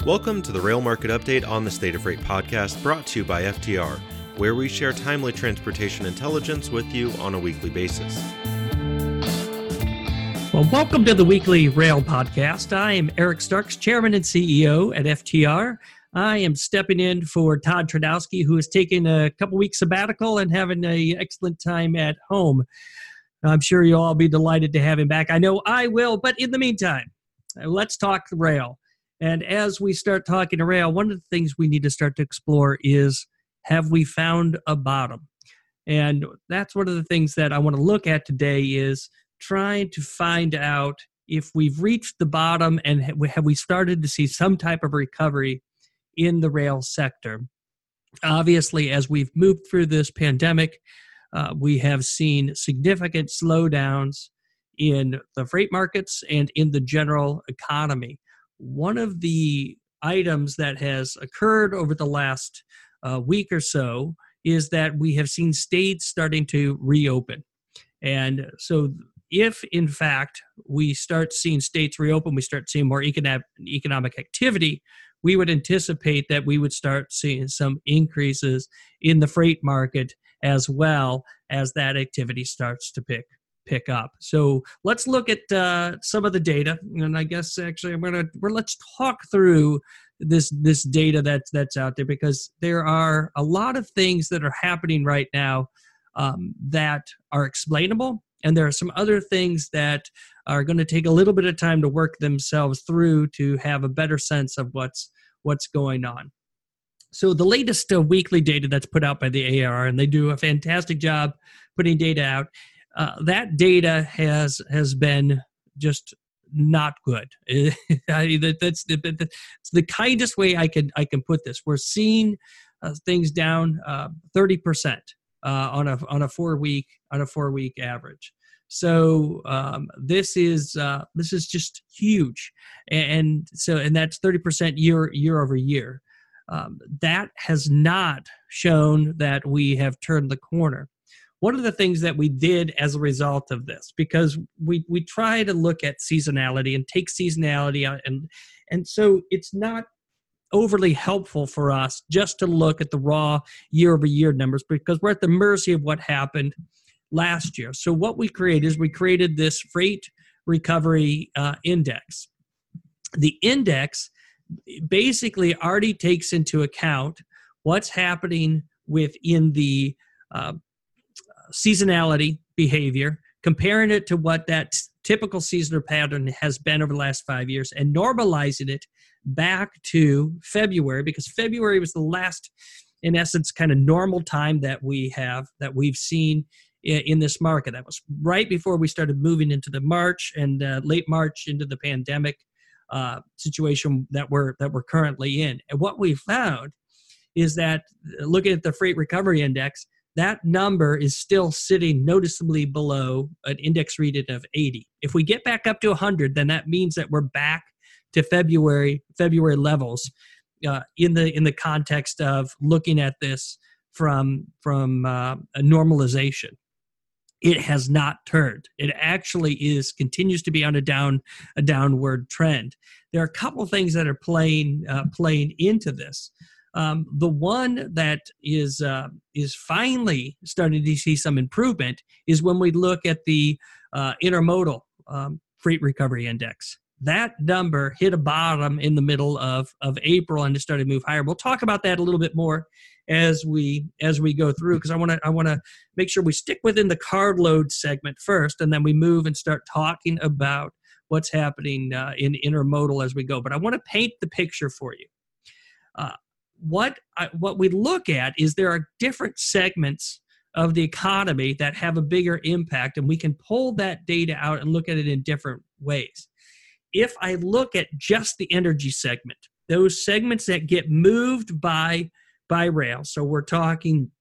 Welcome to the Rail Market Update on the State of Freight podcast, brought to you by FTR, where we share timely transportation intelligence with you on a weekly basis. Well, welcome to the weekly Rail podcast. I am Eric Starks, Chairman and CEO at FTR. I am stepping in for Todd Tredowski, who is taking a couple weeks sabbatical and having an excellent time at home. I'm sure you'll all be delighted to have him back. I know I will, but in the meantime, let's talk rail. And as we start talking to rail, one of the things we need to start to explore is, have we found a bottom? And that's one of the things that I want to look at today is trying to find out if we've reached the bottom and have we started to see some type of recovery in the rail sector. Obviously, as we've moved through this pandemic, we have seen significant slowdowns in the freight markets and in the general economy. One of the items that has occurred over the last week or so is that we have seen states starting to reopen. And so if, in fact, we start seeing states reopen, we start seeing more economic activity, we would anticipate that we would start seeing some increases in the freight market as well as that activity starts to pick up. So let's look at some of the data, and I guess actually let's talk through this data that's out there, because there are a lot of things that are happening right now that are explainable, and there are some other things that are going to take a little bit of time to work themselves through to have a better sense of what's going on. So the latest weekly data that's put out by the AAR, and they do a fantastic job putting data out. That data has been just not good. That's the kindest way I can put this. We're seeing things down 30% on a 4 week average. So this is just huge, and that's 30% year over year. That has not shown that we have turned the corner. One of the things that we did as a result of this, because we try to look at seasonality and take seasonality out, and so it's not overly helpful for us just to look at the raw year-over-year numbers, because we're at the mercy of what happened last year. So what we created is we created this freight recovery index. The index basically already takes into account what's happening within the seasonality behavior, comparing it to what that typical seasonal pattern has been over the last 5 years, and normalizing it back to February, because February was the last, in essence, kind of normal time that we've seen in this market. That was right before we started moving into the March and late March into the pandemic situation that we're currently in. And what we found is that, looking at the freight recovery index, that number is still sitting noticeably below an index reading of 80. If we get back up to 100, then that means that we're back to February levels in the context of looking at this from a normalization. It has not turned. It actually continues to be on a downward trend. There are a couple of things that are playing into this. The one that is finally starting to see some improvement is when we look at the intermodal freight recovery index. That number hit a bottom in the middle of April and it started to move higher. We'll talk about that a little bit more as we go through, because I want to make sure we stick within the carload segment first, and then we move and start talking about what's happening in intermodal as we go. But I want to paint the picture for you. What we look at is there are different segments of the economy that have a bigger impact, and we can pull that data out and look at it in different ways. If I look at just the energy segment, those segments that get moved by rail, so we're talking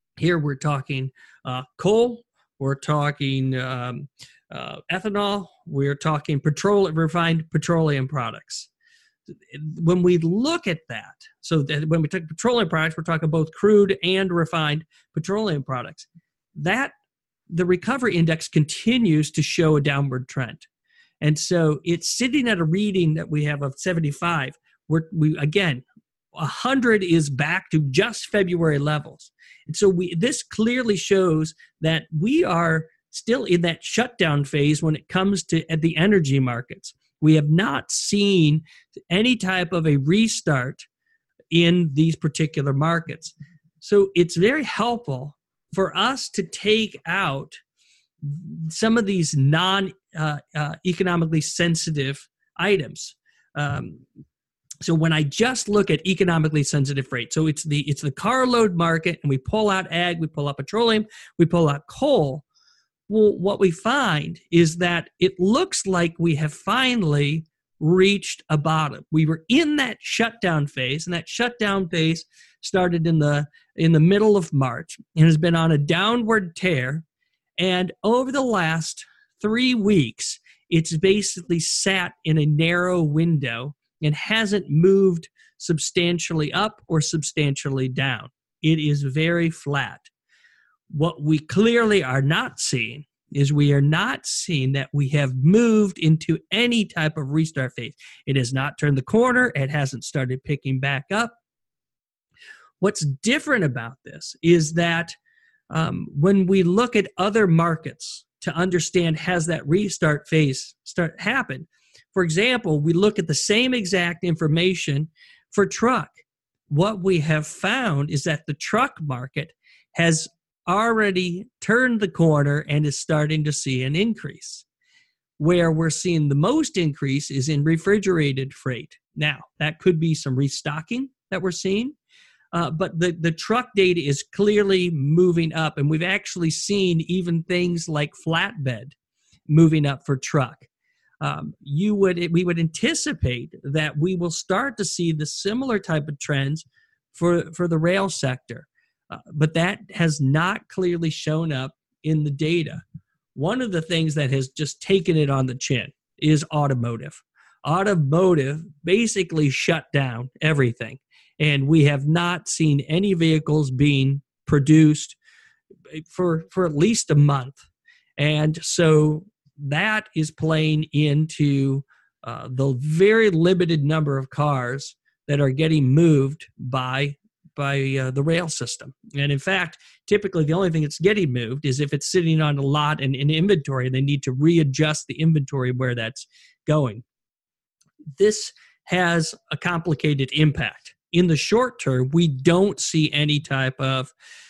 coal, we're talking ethanol, we're talking refined petroleum products. When we look at that, so that when we talk petroleum products, we're talking both crude and refined petroleum products. That the recovery index continues to show a downward trend. And so it's sitting at a reading that we have of 75. we again, 100 is back to just February levels. And so this clearly shows that we are still in that shutdown phase when it comes to at the energy markets. We have not seen any type of a restart in these particular markets. So it's very helpful for us to take out some of these non-economically sensitive items. So when I just look at economically sensitive freight, so it's the carload market, and we pull out ag, we pull out petroleum, we pull out coal. Well, what we find is that it looks like we have finally reached a bottom. We were in that shutdown phase, and that shutdown phase started in the middle of March and has been on a downward tear. And over the last 3 weeks, it's basically sat in a narrow window and hasn't moved substantially up or substantially down. It is very flat. What we clearly are not seeing is we are not seeing that we have moved into any type of restart phase. It has not turned the corner. It hasn't started picking back up. What's different about this is that when we look at other markets to understand has that restart phase happen. For example, we look at the same exact information for truck. What we have found is that the truck market has already turned the corner and is starting to see an increase. Where we're seeing the most increase is in refrigerated freight. Now, that could be some restocking that we're seeing, but the truck data is clearly moving up, and we've actually seen even things like flatbed moving up for truck. We would anticipate that we will start to see the similar type of trends for the rail sector. But that has not clearly shown up in the data. One of the things that has just taken it on the chin is automotive. Automotive basically shut down everything, and we have not seen any vehicles being produced for at least a month. And so that is playing into the very limited number of cars that are getting moved by the rail system. And in fact, typically the only thing that's getting moved is if it's sitting on a lot and in inventory, they need to readjust the inventory where that's going. This has a complicated impact. In the short term, we don't see any type of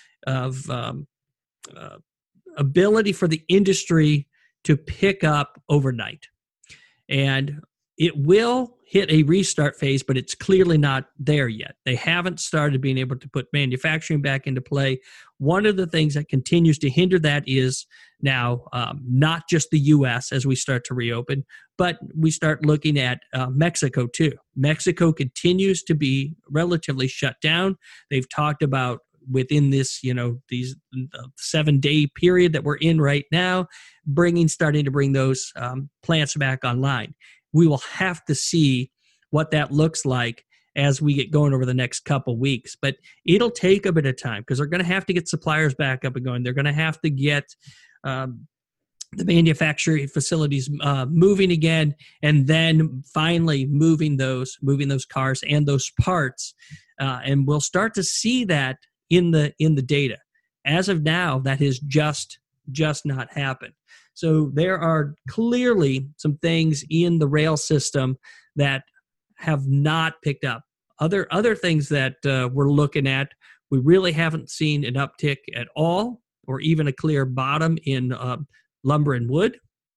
ability for the industry to pick up overnight. And it will hit a restart phase, but it's clearly not there yet. They haven't started being able to put manufacturing back into play. One of the things that continues to hinder that is now not just the U.S. as we start to reopen, but we start looking at Mexico too. Mexico continues to be relatively shut down. They've talked about within this, these 7-day period that we're in right now, starting to bring those plants back online. We will have to see what that looks like as we get going over the next couple weeks. But it'll take a bit of time because they're going to have to get suppliers back up and going. They're going to have to get the manufacturing facilities moving again, and then finally moving those cars and those parts. And we'll start to see that in the data. As of now, that has just not happened. So there are clearly some things in the rail system that have not picked up. Other things that we're looking at, we really haven't seen an uptick at all, or even a clear bottom in lumber and wood.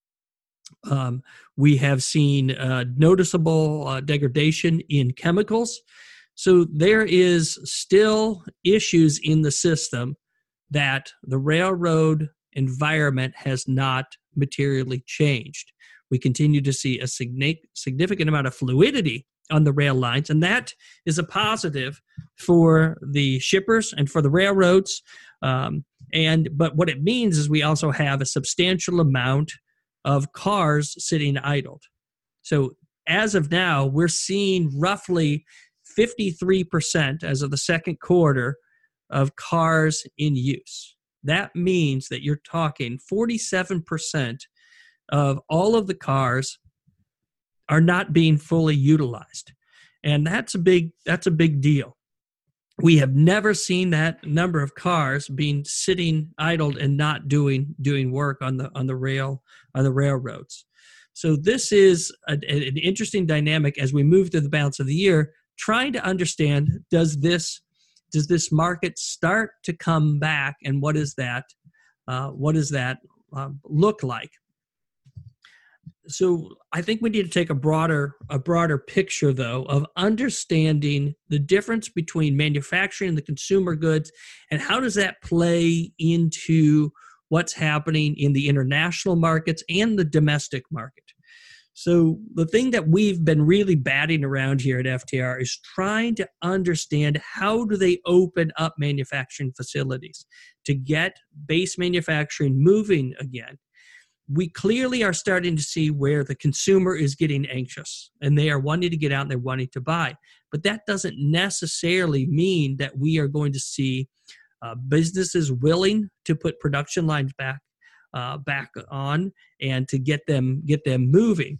We have seen noticeable degradation in chemicals. So there is still issues in the system that the railroad environment has not materially changed. We continue to see a significant amount of fluidity on the rail lines, and that is a positive for the shippers and for the railroads. But what it means is we also have a substantial amount of cars sitting idled. So as of now, we're seeing roughly 53% as of the second quarter of cars in use. That means that you're talking 47% of all of the cars are not being fully utilized. And that's a big deal. We have never seen that number of cars being sitting idled and not doing work on the railroads. So this is an interesting dynamic as we move through the balance of the year, trying to understand, does this market start to come back, and what does that look like? So I think we need to take a broader picture, though, of understanding the difference between manufacturing and the consumer goods, and how does that play into what's happening in the international markets and the domestic market. So the thing that we've been really batting around here at FTR is trying to understand, how do they open up manufacturing facilities to get base manufacturing moving again. We clearly are starting to see where the consumer is getting anxious and they are wanting to get out and they're wanting to buy. But that doesn't necessarily mean that we are going to see businesses willing to put production lines back on and to get them moving.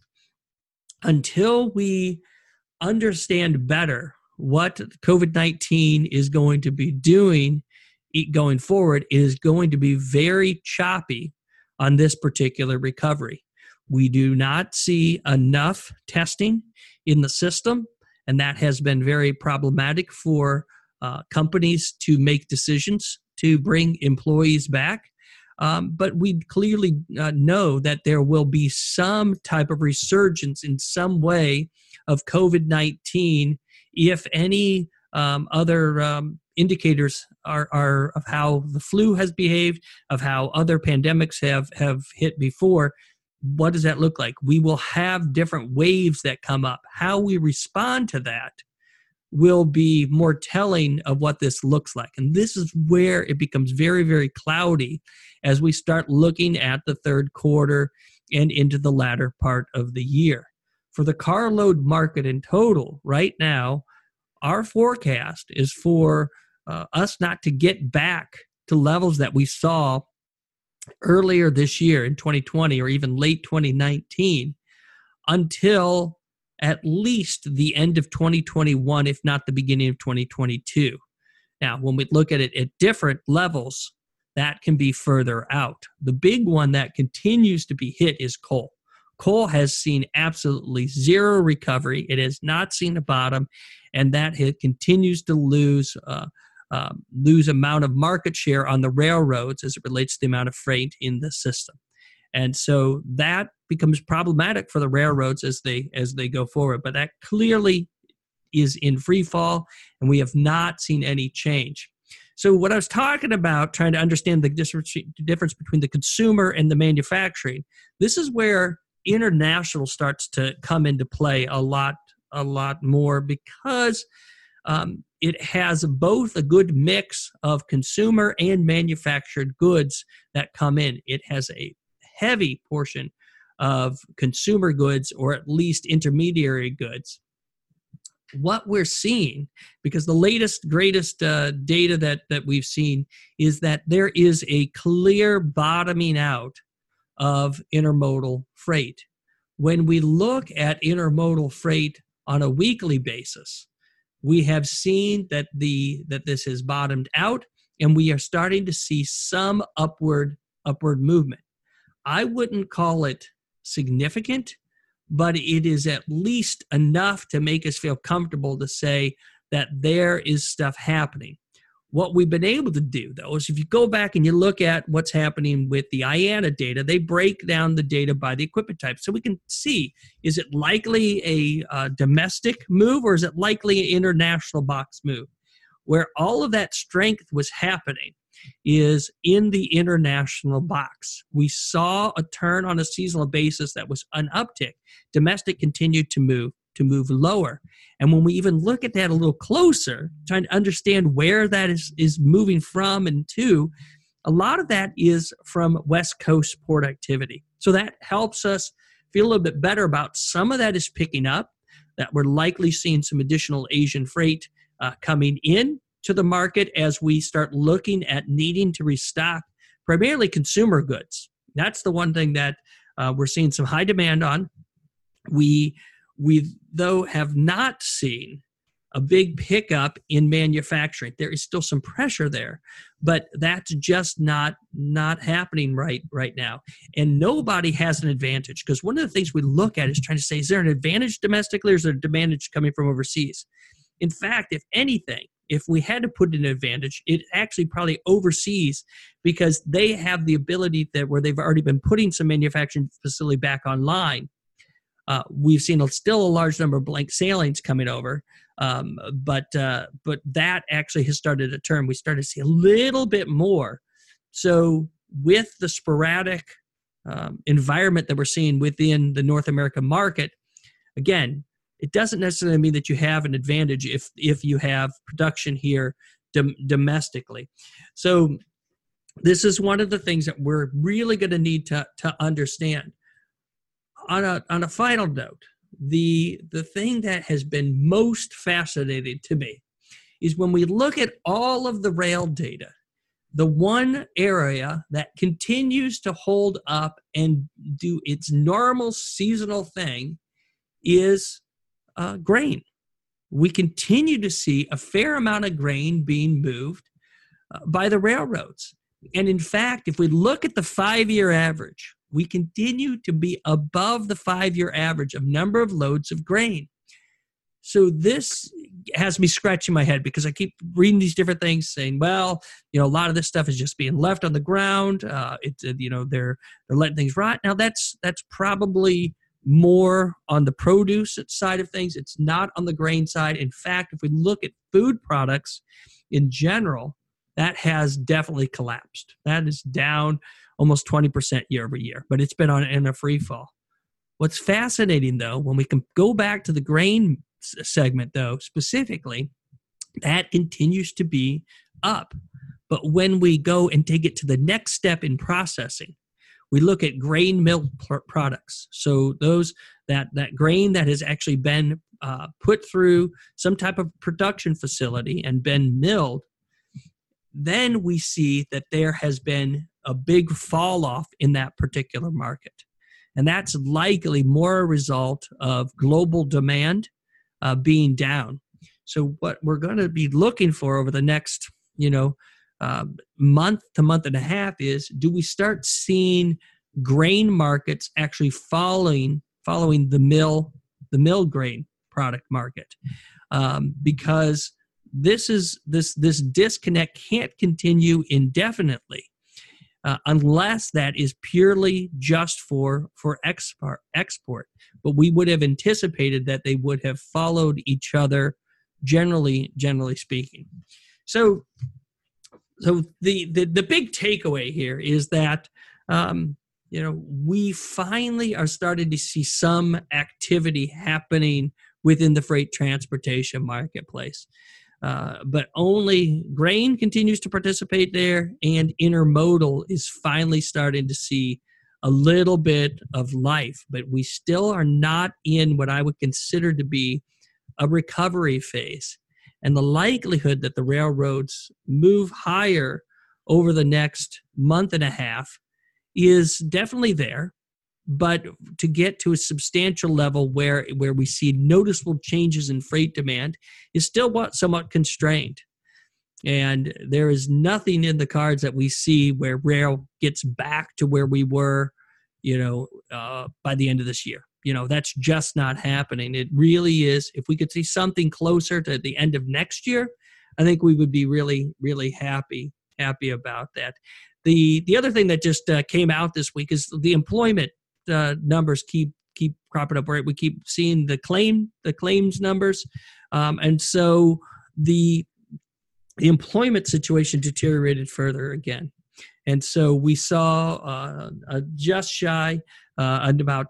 Until we understand better what COVID-19 is going to be doing going forward, it is going to be very choppy on this particular recovery. We do not see enough testing in the system, and that has been very problematic for companies to make decisions to bring employees back. But we clearly know that there will be some type of resurgence in some way of COVID-19 if any other indicators are of how the flu has behaved, of how other pandemics have hit before. What does that look like? We will have different waves that come up. How we respond to that will be more telling of what this looks like. And this is where it becomes very, very cloudy as we start looking at the third quarter and into the latter part of the year. For the carload market in total, right now, our forecast is for us not to get back to levels that we saw earlier this year in 2020 or even late 2019 until at least the end of 2021, if not the beginning of 2022. Now, when we look at it at different levels, that can be further out. The big one that continues to be hit is coal. Coal has seen absolutely zero recovery. It has not seen a bottom, and that it continues to lose amount of market share on the railroads as it relates to the amount of freight in the system. And so that becomes problematic for the railroads as they go forward. But that clearly is in free fall, and we have not seen any change. So what I was talking about, trying to understand the difference between the consumer and the manufacturing, this is where international starts to come into play a lot more, because it has both a good mix of consumer and manufactured goods that come in. It has a heavy portion of consumer goods, or at least intermediary goods. What we're seeing, because the latest, greatest data that we've seen is that there is a clear bottoming out of intermodal freight. When we look at intermodal freight on a weekly basis, we have seen that this has bottomed out, and we are starting to see some upward movement. I wouldn't call it significant, but it is at least enough to make us feel comfortable to say that there is stuff happening. What we've been able to do, though, is if you go back and you look at what's happening with the IANA data, they break down the data by the equipment type. So we can see, is it likely a domestic move, or is it likely an international box move? Where all of that strength was happening is in the international box. We saw a turn on a seasonal basis that was an uptick. Domestic continued to move lower. And when we even look at that a little closer, trying to understand where that is moving from and to, a lot of that is from West Coast port activity. So that helps us feel a little bit better about some of that is picking up, that we're likely seeing some additional Asian freight coming in to the market as we start looking at needing to restock primarily consumer goods. That's the one thing that we're seeing some high demand on. We We, though, have not seen a big pickup in manufacturing. There is still some pressure there, but that's just not happening right now. And nobody has an advantage, because one of the things we look at is trying to say, is there an advantage domestically, or is there an advantage coming from overseas? In fact, if anything, if we had to put an advantage, it actually probably overseas, because they have the ability that where they've already been putting some manufacturing facility back online. We've seen still a large number of blank sailings coming over, but that actually has started to turn. We started to see a little bit more. So with the sporadic environment that we're seeing within the North American market, again, it doesn't necessarily mean that you have an advantage if you have production here domestically. So this is one of the things that we're really going to need to understand. On a final note, the thing that has been most fascinating to me is when we look at all of the rail data, the one area that continues to hold up and do its normal seasonal thing is grain. We continue to see a fair amount of grain being moved by the railroads. And in fact, if we look at the 5-year average, we continue to be above the 5-year average of number of loads of grain. So this has me scratching my head, because I keep reading these different things saying, well, a lot of this stuff is just being left on the ground. They're letting things rot. Now that's probably more on the produce side of things. It's not on the grain side. In fact, if we look at food products in general, that has definitely collapsed. That is down almost 20% year over year, but it's been in a free fall. What's fascinating, though, when we can go back to the grain segment, though, specifically, that continues to be up. But when we go and take it to the next step in processing, we look at grain mill products. So that grain that has actually been put through some type of production facility and been milled, then we see that there has been a big fall off in that particular market. And that's likely more a result of global demand being down. So what we're going to be looking for over the next, month to month and a half is, do we start seeing grain markets actually following the mill grain product market? Because this disconnect can't continue indefinitely unless that is purely just for export. But we would have anticipated that they would have followed each other, generally speaking. So the big takeaway here is that we finally are starting to see some activity happening within the freight transportation marketplace. But only grain continues to participate there, and intermodal is finally starting to see a little bit of life. But we still are not in what I would consider to be a recovery phase. And the likelihood that the railroads move higher over the next month and a half is definitely there. But to get to a substantial level where we see noticeable changes in freight demand is still somewhat constrained. And there is nothing in the cards that we see where rail gets back to where we were, by the end of this year. That's just not happening. It really is. If we could see something closer to the end of next year, I think we would be really, really happy about that. The other thing that just came out this week is the employment numbers keep cropping up. Right, we keep seeing the claims numbers, and so the employment situation deteriorated further again. And so we saw just shy about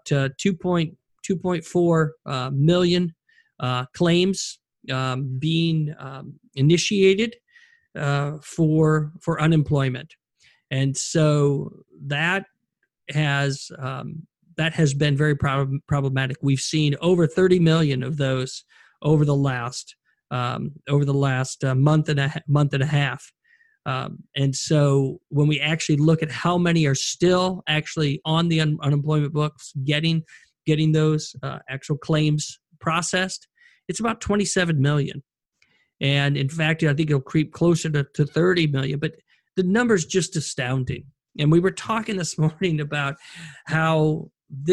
2.4 million claims being initiated for unemployment, and so that has been very problematic. We've seen over 30 million of those over the last month and a half. And so when we actually look at how many are still actually on the unemployment books, getting those actual claims processed, it's about 27 million. And in fact, I think it'll creep closer to 30 million, but the number's just astounding. And we were talking this morning about how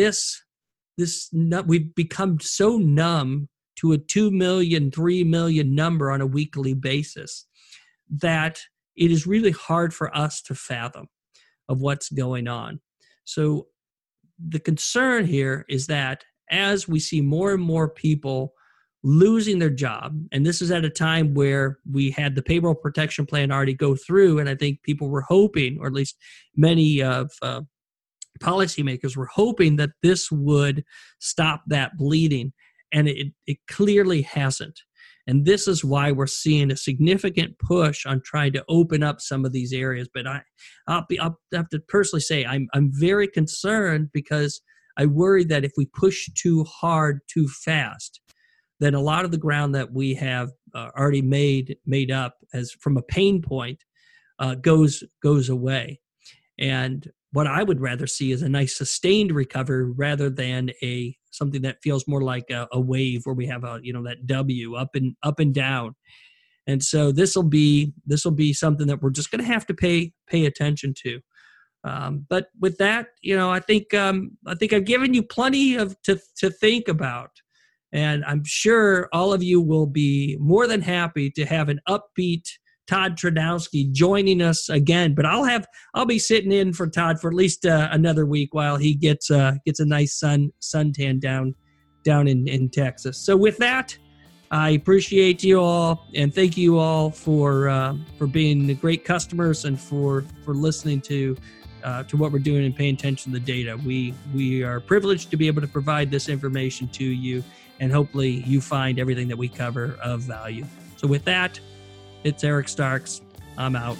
we've become so numb to a 2 million, 3 million number on a weekly basis that it is really hard for us to fathom of what's going on. So the concern here is that as we see more and more people losing their job, and this is at a time where we had the payroll protection plan already go through, and I think people were hoping, or at least many of policymakers were hoping, that this would stop that bleeding, and it clearly hasn't. And this is why we're seeing a significant push on trying to open up some of these areas. But I'll have to personally say I'm very concerned, because I worry that if we push too hard, too fast, then a lot of the ground that we have already made up as from a pain point goes away. And what I would rather see is a nice sustained recovery rather than something that feels more like a wave where we have that W up and down. And so this will be something that we're just going to have to pay attention to. But with that, I think I've given you plenty to think about. And I'm sure all of you will be more than happy to have an upbeat Todd Tredowski joining us again. But I'll be sitting in for Todd for at least another week while he gets a nice suntan down in Texas. So with that, I appreciate you all, and thank you all for being the great customers and for listening to what we're doing and paying attention to the data. We are privileged to be able to provide this information to you. And hopefully you find everything that we cover of value. So with that, it's Eric Starks. I'm out.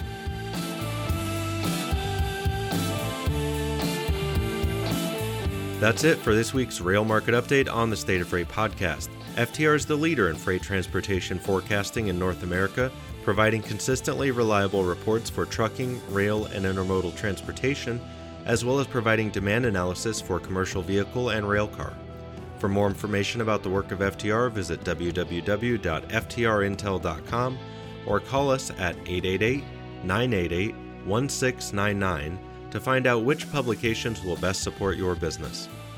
That's it for this week's Rail Market Update on the State of Freight podcast. FTR is the leader in freight transportation forecasting in North America, providing consistently reliable reports for trucking, rail, and intermodal transportation, as well as providing demand analysis for commercial vehicle and rail car. For more information about the work of FTR, visit www.ftrintel.com or call us at 888-988-1699 to find out which publications will best support your business.